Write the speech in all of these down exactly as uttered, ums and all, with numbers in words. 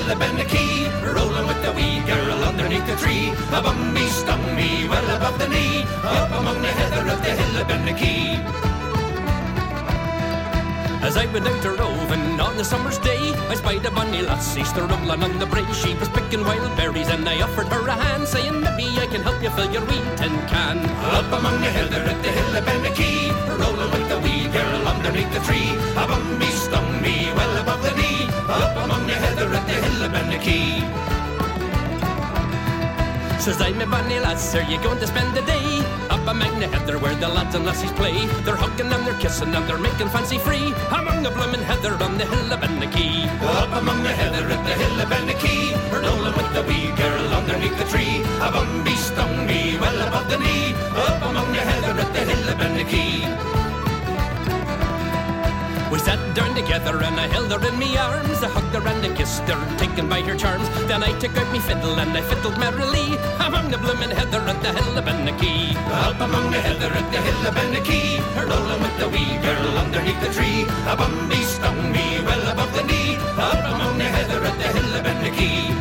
Hillabennakee, rolling with the wee girl underneath the tree. A bumby stung me well above the knee, up among the heather of the Hillabennakee. As I went out a roving on a summer's day, I spied a bonny lassie strolling on the brae. She was picking wild berries and I offered her a hand, saying, maybe I can help you fill your wee tin can. Up among the heather at the Hillabennakee, rolling with the wee girl underneath the tree. A bumby stung me well above the knee, up among the heather at the Hillabennakee. Says I, my bonny lass, are you going to spend the day up among the heather where the lads and lassies play? They're hugging and they're kissing and they're making fancy free among the bloomin' heather on the Hillabennakee. Up among the heather at the Hillabennakee, rolling with the wee girl underneath the tree. A bumby stung me well above the knee, up among the heather at the Hillabennakee. We sat down together and I held her in me arms. I hugged her and I kissed her, taken by her charms. Then I took out me fiddle and I fiddled merrily among the bloomin' heather at the Hillabennakee. Up among the heather at the Hillabennakee, rolling with the wee girl underneath the tree. A bumby stung me well above the knee, up among the heather at the Hillabennakee.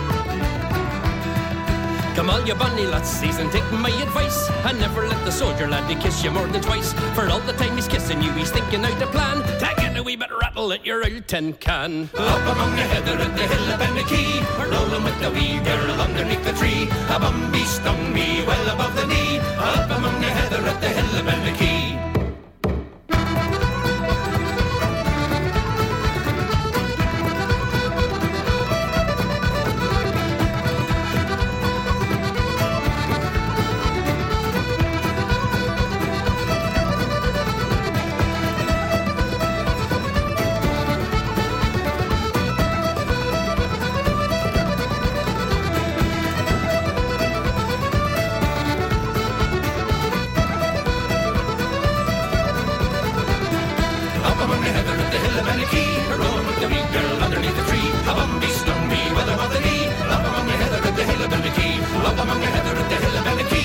Come all you bonny lassies and take my advice, and never let the soldier laddie kiss you more than twice. For all the time he's kissing you, he's thinking out a plan to get a wee bit rattle at your old tin can. Up among the heather at the Hillabennakee, rolling with the wee girl underneath the tree. A bumby stung me well above the knee, up among the heather at the Hillabennakee. Up among the heather at the Hillabennakee,